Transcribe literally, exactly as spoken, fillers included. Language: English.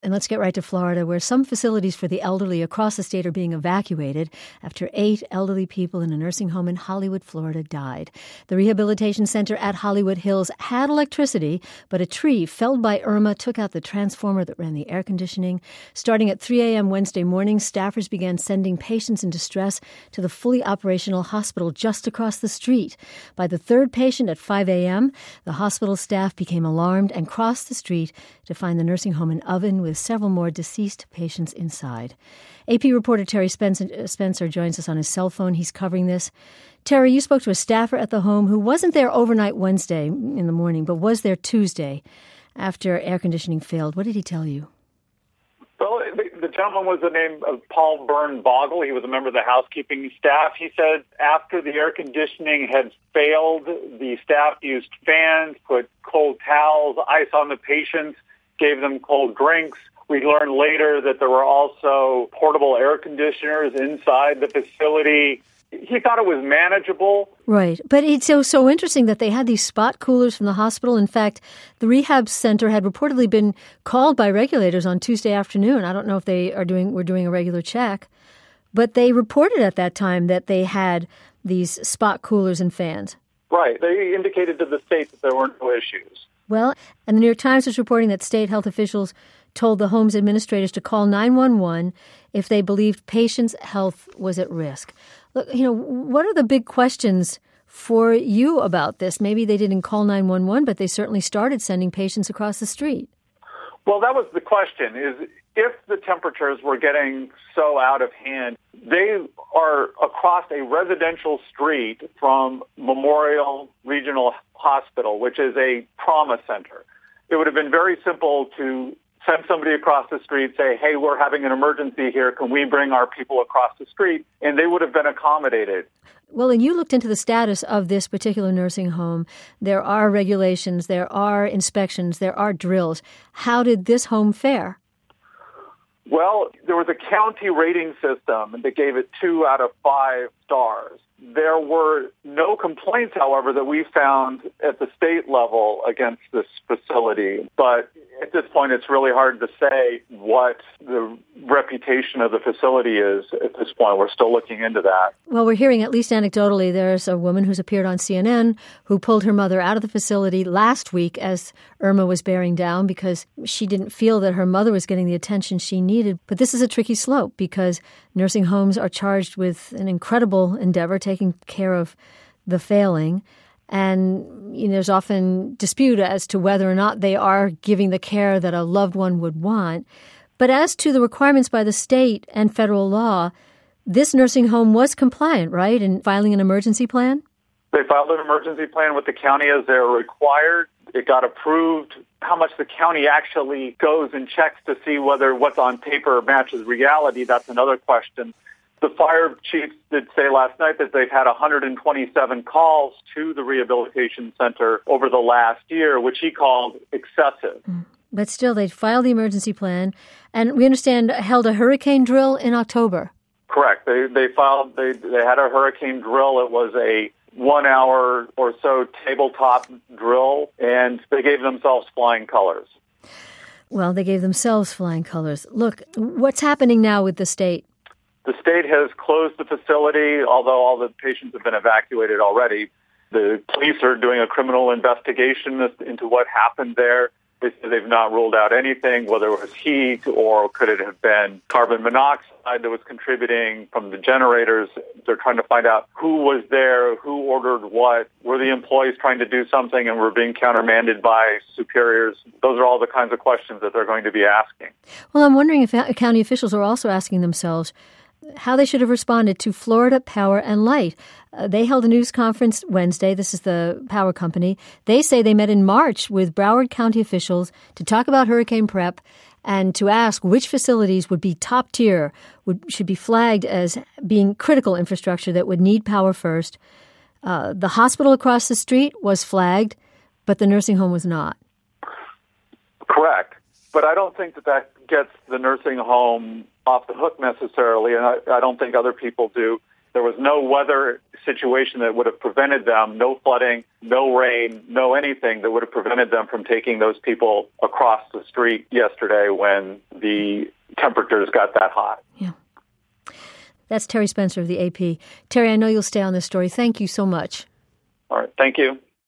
And let's get right to Florida, where some facilities for the elderly across the state are being evacuated after eight elderly people in a nursing home in Hollywood, Florida, died. The rehabilitation center at Hollywood Hills had electricity, but a tree felled by Irma took out the transformer that ran the air conditioning. Starting at three a.m. Wednesday morning, staffers began sending patients in distress to the fully operational hospital just across the street. By the third patient at five a.m., the hospital staff became alarmed and crossed the street to find the nursing home an oven with several more deceased patients inside. A P reporter Terry Spencer, Spencer joins us on his cell phone. He's covering this. Terry, you spoke to a staffer at the home who wasn't there overnight Wednesday in the morning, but was there Tuesday after air conditioning failed. What did he tell you? Well, the, the gentleman was the name of Paul Byrne Bogle. He was a member of the housekeeping staff. He said after the air conditioning had failed, the staff used fans, put cold towels, ice on the patients, gave them cold drinks. We learned later that there were also portable air conditioners inside the facility. He thought it was manageable. Right. But it's so, so interesting that they had these spot coolers from the hospital. In fact, the rehab center had reportedly been called by regulators on Tuesday afternoon. I don't know if they are doing were doing a regular check, but they reported at that time that they had these spot coolers and fans. Right. They indicated to the state that there were no issues. Well, and the New York Times was reporting that state health officials told the home's administrators to call nine one one if they believed patients' health was at risk. Look, you know, what are the big questions for you about this? Maybe they didn't call nine one one, but they certainly started sending patients across the street. Well, that was the question, is if the temperatures were getting so out of hand, they are across a residential street from Memorial Regional Hospital, which is a trauma center. It would have been very simple to send somebody across the street, say, hey, we're having an emergency here. Can we bring our people across the street? And they would have been accommodated. Well, and you looked into the status of this particular nursing home. There are regulations, there are inspections, there are drills. How did this home fare? Well, there was a county rating system that gave it two out of five stars. There were no complaints, however, that we found at the state level against this facility. But at this point, it's really hard to say what the reputation of the facility is at this point. We're still looking into that. Well, we're hearing, at least anecdotally, there's a woman who's appeared on C N N who pulled her mother out of the facility last week as Irma was bearing down because she didn't feel that her mother was getting the attention she needed. But this is a tricky slope because nursing homes are charged with an incredible endeavor, taking care of the failing. And you know, there's often dispute as to whether or not they are giving the care that a loved one would want. But as to the requirements by the state and federal law, this nursing home was compliant, right, in filing an emergency plan? They filed an emergency plan with the county as they're required. It got approved. How much the county actually goes and checks to see whether what's on paper matches reality, that's another question. The fire chief did say last night that they've had one hundred twenty-seven calls to the rehabilitation center over the last year, which he called excessive. But still, they filed the emergency plan, and we understand held a hurricane drill in October. Correct. They they filed. They they had a hurricane drill. It was a one hour or so tabletop drill, and they gave themselves flying colors. Well, they gave themselves flying colors. Look, what's happening now with the state? The state has closed the facility, although all the patients have been evacuated already. The police are doing a criminal investigation into what happened there. They say they've not ruled out anything, whether it was heat or could it have been carbon monoxide that was contributing from the generators. They're trying to find out who was there, who ordered what. Were the employees trying to do something and were being countermanded by superiors? Those are all the kinds of questions that they're going to be asking. Well, I'm wondering if county officials are also asking themselves how they should have responded to Florida Power and Light. Uh, they held a news conference Wednesday. This is the power company. They say they met in March with Broward County officials to talk about hurricane prep and to ask which facilities would be top tier, would should be flagged as being critical infrastructure that would need power first. Uh, the hospital across the street was flagged, but the nursing home was not. Correct. But I don't think that that gets the nursing home off the hook necessarily, and I, I don't think other people do. There was no weather situation that would have prevented them, no flooding, no rain, no anything that would have prevented them from taking those people across the street yesterday when the temperatures got that hot. Yeah. That's Terry Spencer of the A P. Terry, I know you'll stay on this story. Thank you so much. All right. Thank you.